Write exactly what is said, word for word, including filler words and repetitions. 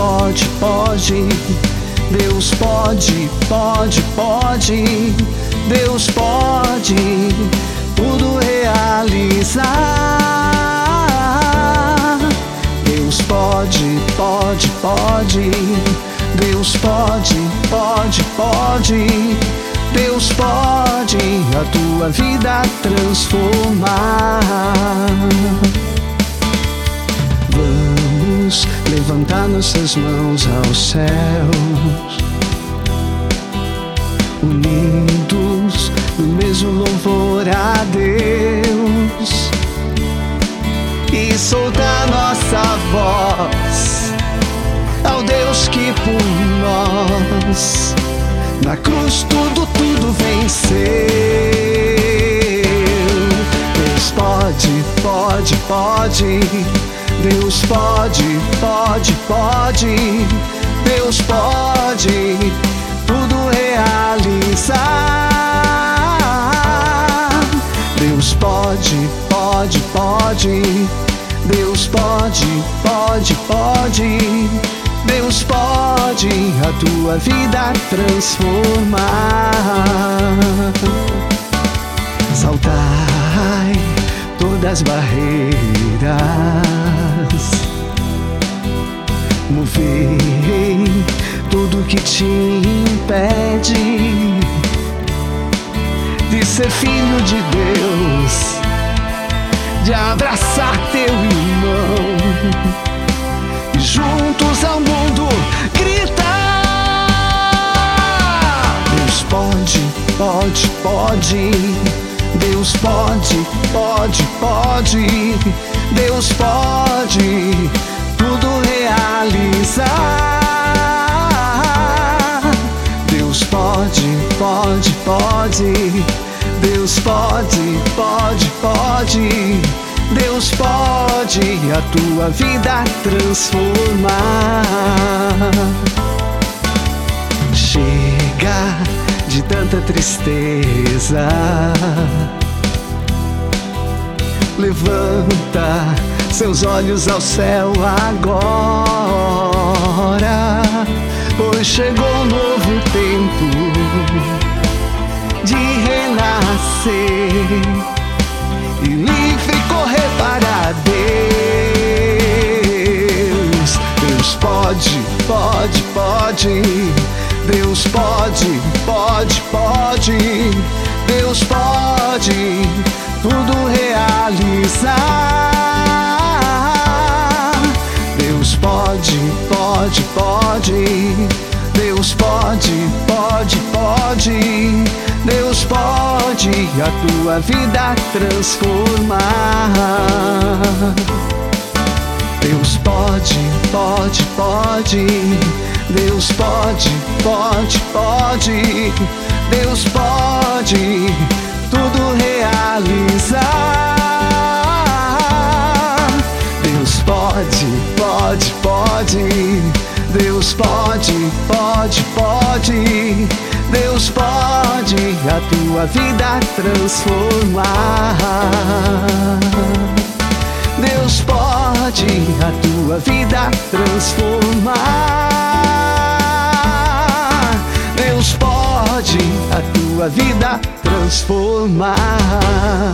pode, pode. Deus pode, pode, pode. Deus pode tudo realizar. Deus pode, pode, pode. Deus pode, pode, pode. Deus pode a tua vida transformar. Vamos levantar nossas mãos aos céus, unidos no mesmo louvor a Deus, e soltar nossa voz ao Deus que por nós na cruz tudo, tudo venceu. Deus pode, pode, pode. Deus pode, pode, pode. Deus pode tudo realizar. Deus pode, pode, pode. Deus pode, pode, pode. Deus pode a tua vida transformar. Saltai todas as barreiras, movei tudo que te impede de ser filho de Deus, de abraçar teu irmão e juntos ao mundo gritar. Deus pode, pode, pode. Deus pode, pode, pode. Deus pode tudo realizar. Deus pode, pode, pode. Deus pode, pode, pode. Deus pode a tua vida transformar. Chega de tanta tristeza, levanta seus olhos ao céu agora, pois chegou um novo tempo de renascer e livre correr para Deus. Deus pode, pode, pode. Deus pode, pode, pode. Deus pode tudo realizar. Deus pode, pode, pode. Deus pode, pode, pode. Deus pode a tua vida transformar. Deus pode, pode, pode. Deus pode, pode, pode. Deus pode tudo realizar. Deus pode, pode, pode. Deus pode, pode, pode. Deus pode a tua vida transformar. Deus pode a tua vida transformar. Deus pode a tua vida transformar.